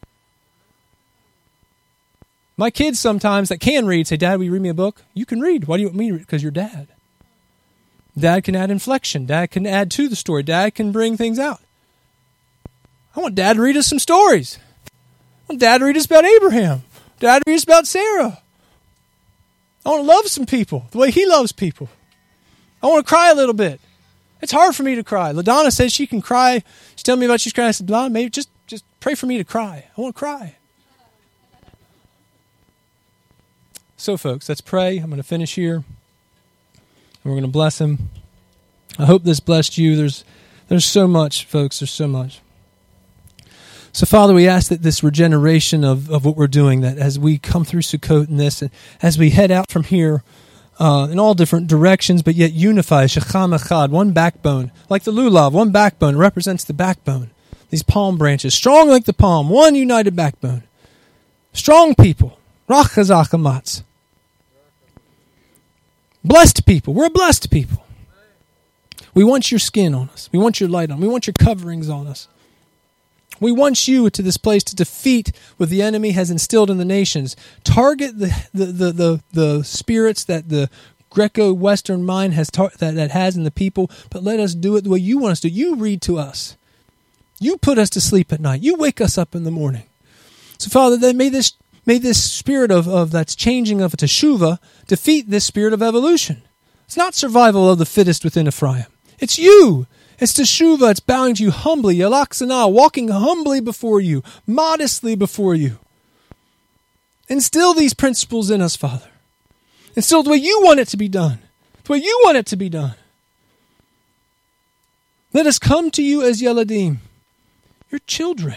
My kids sometimes that can read say, Dad, will you read me a book? You can read. Why do you want me to read? Because you're Dad. Dad can add inflection. Dad can add to the story. Dad can bring things out. I want Dad to read us some stories. I want Dad to read us about Abraham. Dad to read us about Sarah. I want to love some people the way He loves people. I want to cry a little bit. It's hard for me to cry. LaDonna says she can cry. She's telling me about she's crying. I said, LaDonna, maybe just pray for me to cry. I want to cry. So, folks, let's pray. I'm going to finish here. And we're going to bless Him. I hope this blessed you. There's so much, folks. There's so much. So, Father, we ask that this regeneration of what we're doing, that as we come through Sukkot and this, and as we head out from here in all different directions, but yet unify, shecham echad, one backbone, like the lulav, one backbone represents the backbone. These palm branches, strong like the palm, one united backbone. Strong people, rach chazak amatz. Blessed people. We're a blessed people. We want your skin on us. We want your light on us. We want your coverings on us. We want you to this place to defeat what the enemy has instilled in the nations. Target the spirits that the Greco-Western mind has that has in the people, but let us do it the way you want us to. You read to us. You put us to sleep at night. You wake us up in the morning. So, Father, that may this spirit of that's changing of teshuvah defeat this spirit of evolution. It's not survival of the fittest within Ephraim. It's you. It's teshuvah. It's bowing to you humbly. Yalaksana, walking humbly before you, modestly before you. Instill these principles in us, Father. and still the way you want it to be done. The way you want it to be done. Let us come to you as Yeladim, your children.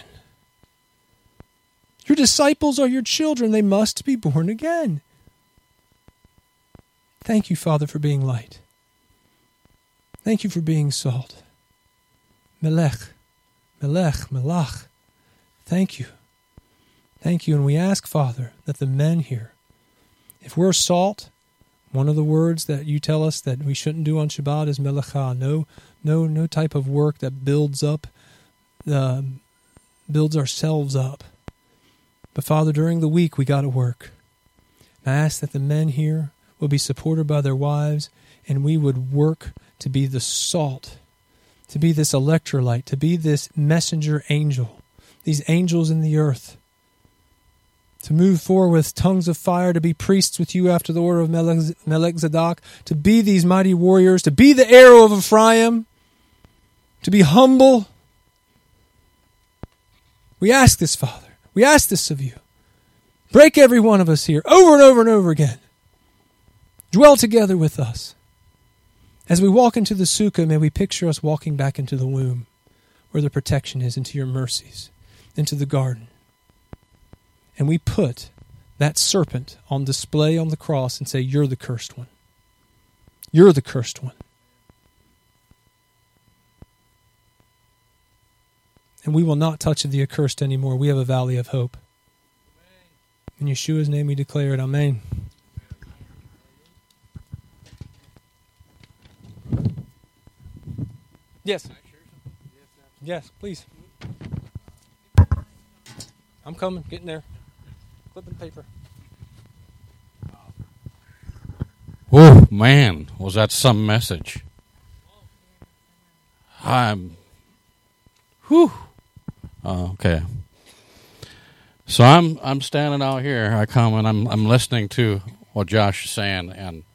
Your disciples are your children. They must be born again. Thank you, Father, for being light. Thank you for being salt. Melech, Melech, Melach. Thank you. Thank you. And we ask, Father, that the men here, if we're salt, one of the words that you tell us that we shouldn't do on Shabbat is melacha. No type of work that builds ourselves up. But Father, during the week we got to work. And I ask that the men here will be supported by their wives, and we would work to be the salt, to be this electrolyte, to be this messenger angel, these angels in the earth, to move forward with tongues of fire, to be priests with you after the order of Melchizedek, to be these mighty warriors, to be the arrow of Ephraim, to be humble. We ask this, Father. We ask this of you. Break every one of us here over and over and over again. Dwell together with us. As we walk into the sukkah, may we picture us walking back into the womb, where the protection is, into your mercies, into the garden. And we put that serpent on display on the cross and say, you're the cursed one. You're the cursed one. And we will not touch the accursed anymore. We have a valley of hope. In Yeshua's name we declare it. Amen. Yes. Yes, please. I'm coming. Getting there. Flipping paper. Oh, man, was that some message. Okay. So I'm standing out here. I come and I'm listening to what Josh is saying,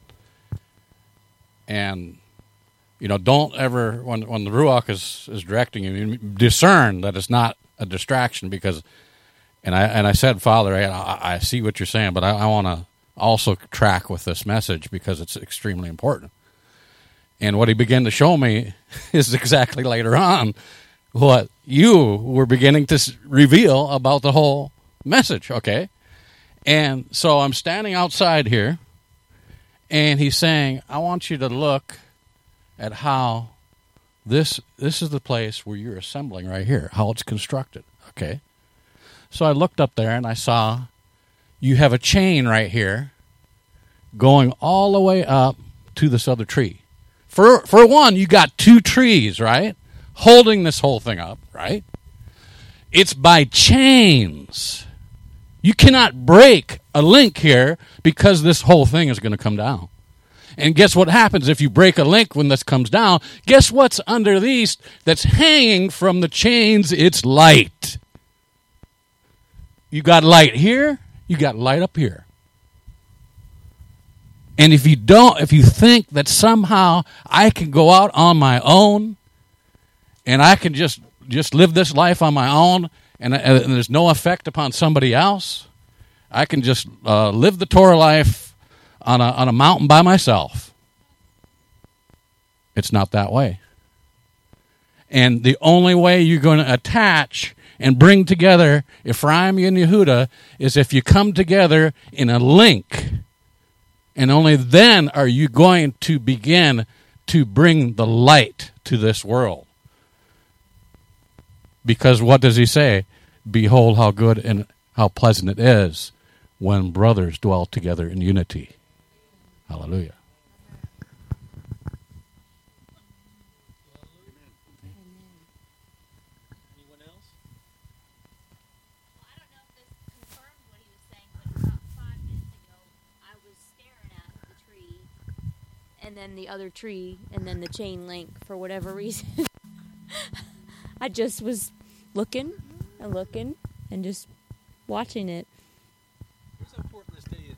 and you know, don't ever when the Ruach is directing you, discern that it's not a distraction, because and I said, Father, I see what you're saying, but I want to also track with this message because it's extremely important. And what he began to show me is exactly later on what you were beginning to reveal about the whole message, okay? And so I'm standing outside here, and he's saying, I want you to look at how this is the place where you're assembling right here, how it's constructed, okay? So I looked up there, and I saw you have a chain right here going all the way up to this other tree. For one, you got two trees, right, holding this whole thing up, right? It's by chains. You cannot break a link here because this whole thing is going to come down. And guess what happens if you break a link when this comes down? Guess what's under these that's hanging from the chains? It's light. You got light here, you got light up here. And if you think that somehow I can go out on my own and I can just live this life on my own and there's no effect upon somebody else, I can just live the Torah life on a mountain by myself. It's not that way. And the only way you're going to attach and bring together Ephraim and Yehuda is if you come together in a link. And only then are you going to begin to bring the light to this world. Because what does he say? Behold how good and how pleasant it is when brothers dwell together in unity. Hallelujah. Anyone else? Well, I don't know if this confirmed what he was saying, but about 5 minutes ago, I was staring at the tree, and then the other tree, and then the chain link for whatever reason. I just was looking and just watching it. Here's how important this day is.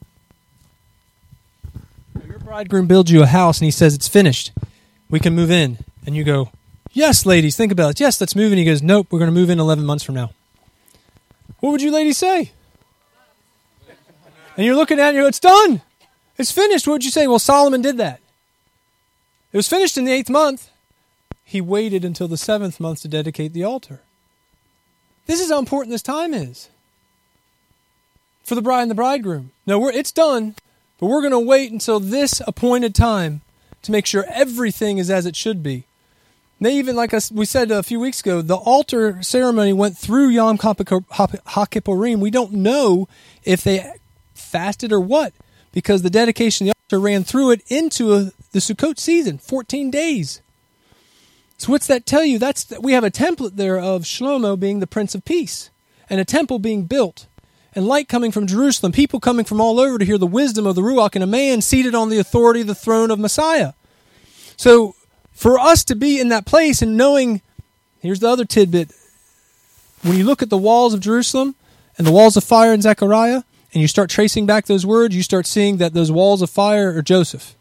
Your bridegroom builds you a house and he says it's finished. We can move in. And you go, yes, ladies, think about it. Yes, let's move in. He goes, nope, we're going to move in 11 months from now. What would you ladies say? And you're looking at it and you go, it's done. It's finished. What would you say? Well, Solomon did that. It was finished in the 8th month. He waited until the 7th month to dedicate the altar. This is how important this time is for the bride and the bridegroom. No, it's done, but we're going to wait until this appointed time to make sure everything is as it should be. They even, like we said a few weeks ago, the altar ceremony went through Yom HaKippurim. We don't know if they fasted or what, because the dedication of the altar ran through it into the Sukkot season, 14 days. So what's that tell you? We have a template there of Shlomo being the Prince of Peace, and a temple being built, and light coming from Jerusalem, people coming from all over to hear the wisdom of the Ruach, and a man seated on the authority of the throne of Messiah. So for us to be in that place and knowing, here's the other tidbit, when you look at the walls of Jerusalem and the walls of fire in Zechariah, and you start tracing back those words, you start seeing that those walls of fire are Joseph.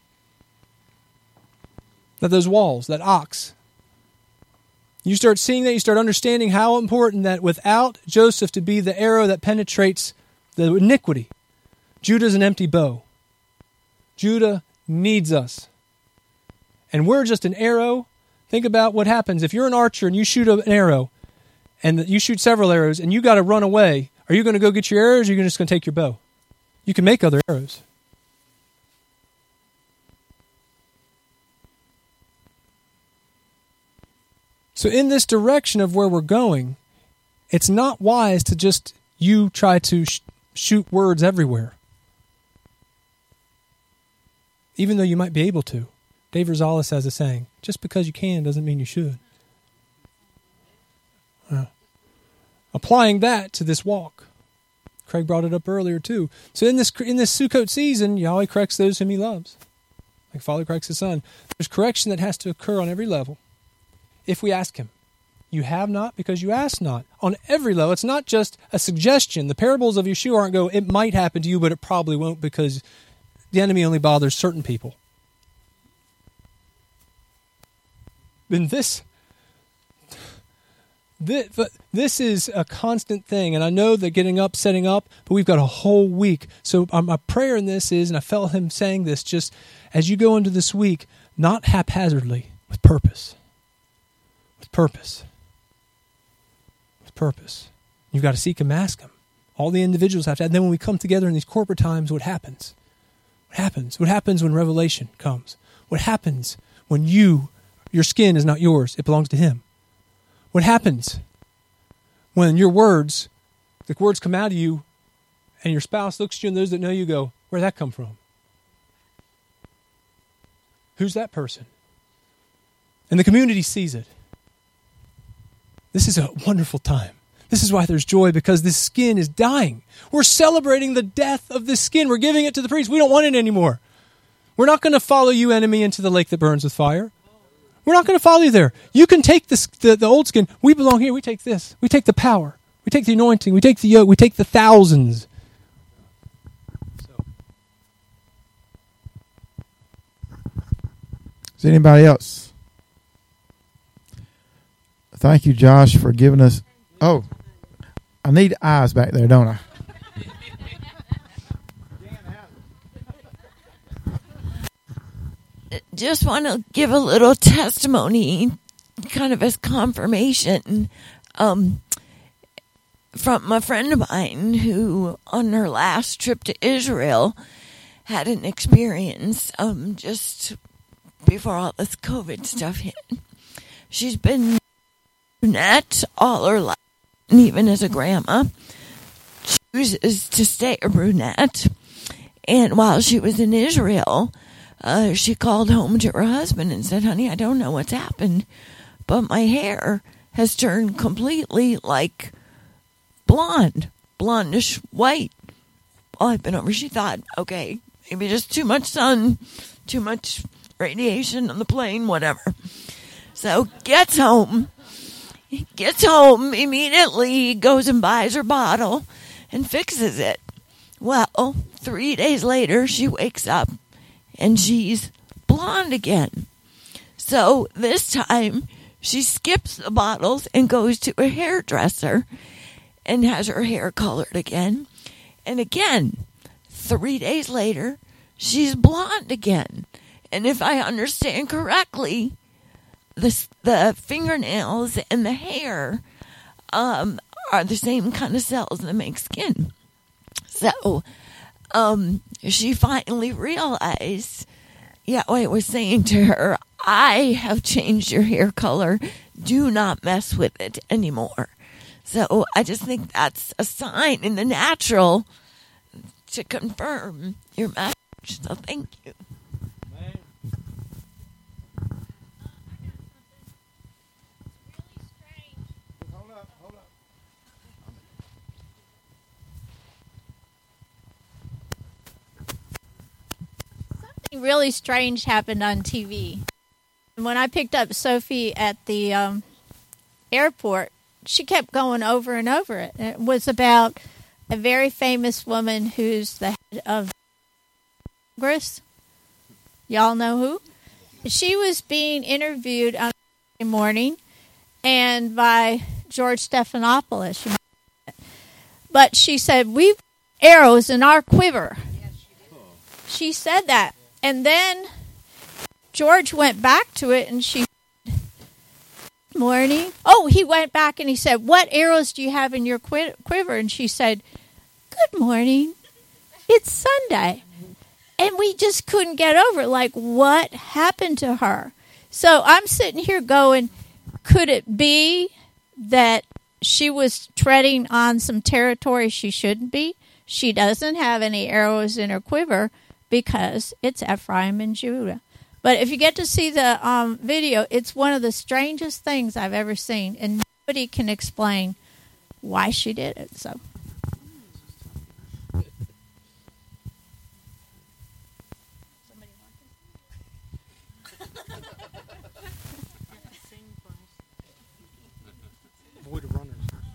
That those walls, that ox. You start seeing that, you start understanding how important that without Joseph to be the arrow that penetrates the iniquity, Judah's an empty bow. Judah needs us. And we're just an arrow. Think about what happens. If you're an archer and you shoot an arrow, and you shoot several arrows, and you got to run away, are you going to go get your arrows, or are you just going to take your bow? You can make other arrows. So in this direction of where we're going, it's not wise to just you try to shoot words everywhere. Even though you might be able to. Dave Rosales has a saying, just because you can doesn't mean you should. Applying that to this walk. Craig brought it up earlier too. So in this Sukkot season, Yahweh corrects those whom he loves. Like Father corrects his son. There's correction that has to occur on every level. If we ask him. You have not because you ask not. On every level. It's not just a suggestion. The parables of Yeshua aren't it might happen to you, but it probably won't, because the enemy only bothers certain people. And this is a constant thing, and I know that getting up, setting up, but we've got a whole week. So my prayer in this is, and I felt him saying this, just as you go into this week, not haphazardly, with purpose. With purpose. With purpose. You've got to seek him, ask him. All the individuals have to. And then when we come together in these corporate times, what happens? What happens? What happens when revelation comes? What happens when your skin is not yours? It belongs to him. What happens when the words come out of you, and your spouse looks at you, and those that know you go, where'd that come from? Who's that person? And the community sees it. This is a wonderful time. This is why there's joy, because this skin is dying. We're celebrating the death of this skin. We're giving it to the priest. We don't want it anymore. We're not going to follow you, enemy, into the lake that burns with fire. We're not going to follow you there. You can take the old skin. We belong here. We take this. We take the power. We take the anointing. We take the yoke. We take the thousands. Is anybody else? Thank you, Josh, for giving us... Oh, I need eyes back there, don't I? Just want to give a little testimony, kind of as confirmation, from a friend of mine who, on her last trip to Israel, had an experience just before all this COVID stuff hit. She's been brunette all her life, and even as a grandma, chooses to stay a brunette. And while she was in Israel, she called home to her husband and said, honey, I don't know what's happened, but my hair has turned completely like blonde, blondish white. Well, I've been over. She thought, okay, maybe just too much sun, too much radiation on the plane, whatever. So gets home immediately, goes and buys her bottle and fixes it. Well, 3 days later, she wakes up and she's blonde again. So this time, she skips the bottles and goes to a hairdresser and has her hair colored again. And again, 3 days later, she's blonde again. And if I understand correctly, the fingernails and the hair are the same kind of cells that make skin. So she finally realized Yahweh was saying to her, I have changed your hair color. Do not mess with it anymore. So I just think that's a sign in the natural to confirm your message. So thank you. Really strange happened on TV. When I picked up Sophie at the airport, she kept going over and over it. It was about a very famous woman who's the head of Congress. Y'all know who? She was being interviewed on Monday morning and by George Stephanopoulos. But she said, we've arrows in our quiver. She said that. And then George went back to it and she said, morning. Oh, he went back and he said, what arrows do you have in your quiver? And she said, good morning. It's Sunday. And we just couldn't get over it. Like, what happened to her? So I'm sitting here going, could it be that she was treading on some territory she shouldn't be? She doesn't have any arrows in her quiver because it's Ephraim and Judah. But if you get to see the video, it's one of the strangest things I've ever seen, and nobody can explain why she did it. So. Avoid runners.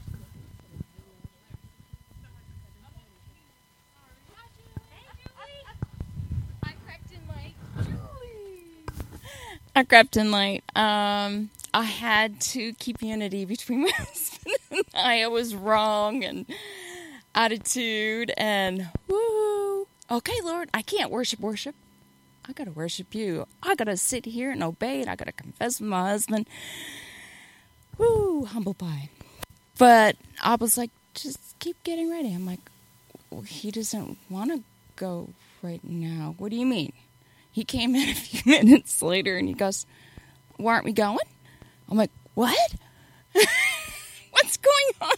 I crept in late. I had to keep unity between my husband and I was wrong and attitude and woo. Okay, Lord, I can't worship. I gotta worship you. I gotta sit here and obey it. I gotta confess with my husband. Woo, humble pie. But I was like, just keep getting ready. I'm like, well, he doesn't want to go right now. What do you mean? He came in a few minutes later and he goes, why aren't we going? I'm like, what? What's going on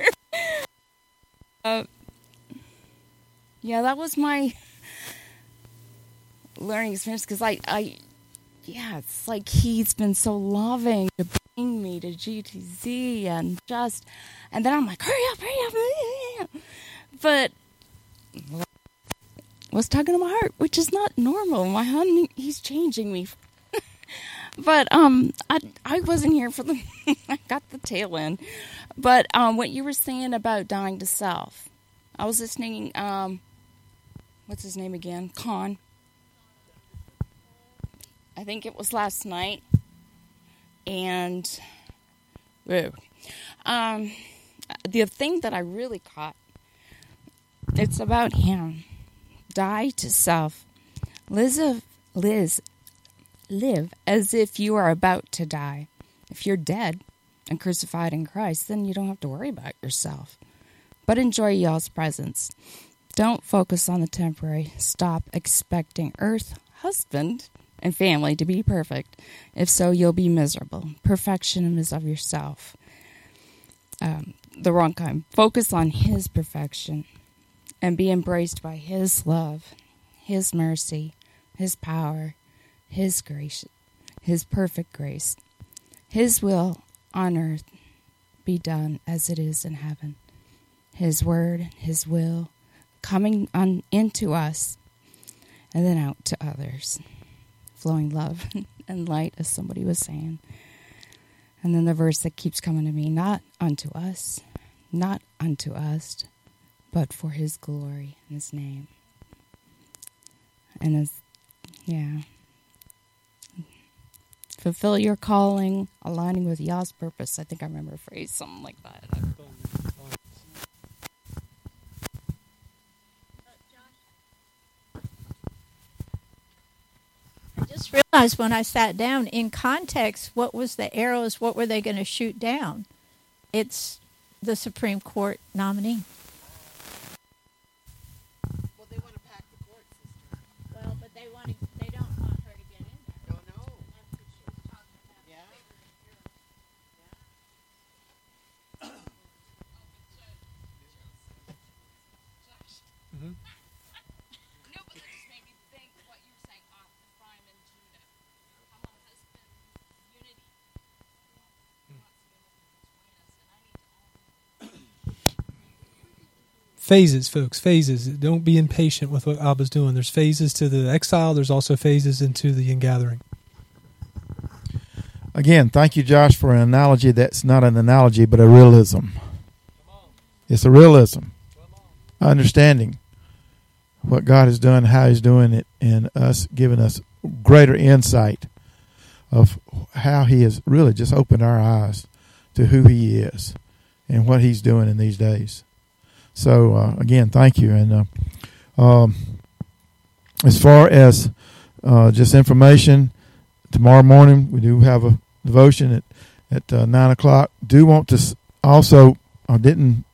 here? Yeah, that was my learning experience because it's like he's been so loving to bring me to GTZ and then I'm like, hurry up. But was tugging on my heart, which is not normal. My husband, he's changing me. But I wasn't here for the I got the tail end. But what you were saying about dying to self, I was listening. What's his name again? Khan. I think it was last night, and the thing that I really caught, it's about him. Die to self. Live as if you are about to die. If you're dead and crucified in Christ, then you don't have to worry about yourself. But enjoy y'all's presence. Don't focus on the temporary. Stop expecting earth, husband, and family to be perfect. If so, you'll be miserable. Perfection is of yourself. The wrong kind. Focus on his perfection and be embraced by his love, his mercy, his power, his grace, his perfect grace. His will on earth be done as it is in heaven. His word, his will, coming on into us and then out to others. Flowing love and light, as somebody was saying. And then the verse that keeps coming to me, not unto us, but for his glory and his name. And fulfill your calling, aligning with Yah's purpose. I think I remember a phrase, something like that. realized when I sat down, in context, what was the arrows? What were they going to shoot down? It's the Supreme Court nominee. Well, they want to pack the court system. Well, but they don't want her to get in there. No, no. That's what she was talking about. Yeah. No, but that just made me think what you were saying off Ephraim and Judah. How my husband unity wants to be between us, and I need to Phases, folks, phases. Don't be impatient with what Abba's doing. There's phases to the exile. There's also phases into the ingathering. Again, thank you, Josh, for an analogy that's not an analogy, but a realism. It's a realism. Understanding what God has done, how He's doing it, and us giving us greater insight of how He has really just opened our eyes to who He is and what He's doing in these days. So, again, thank you. And as far as just information, tomorrow morning we do have a devotion at 9 o'clock. Do want to also, I didn't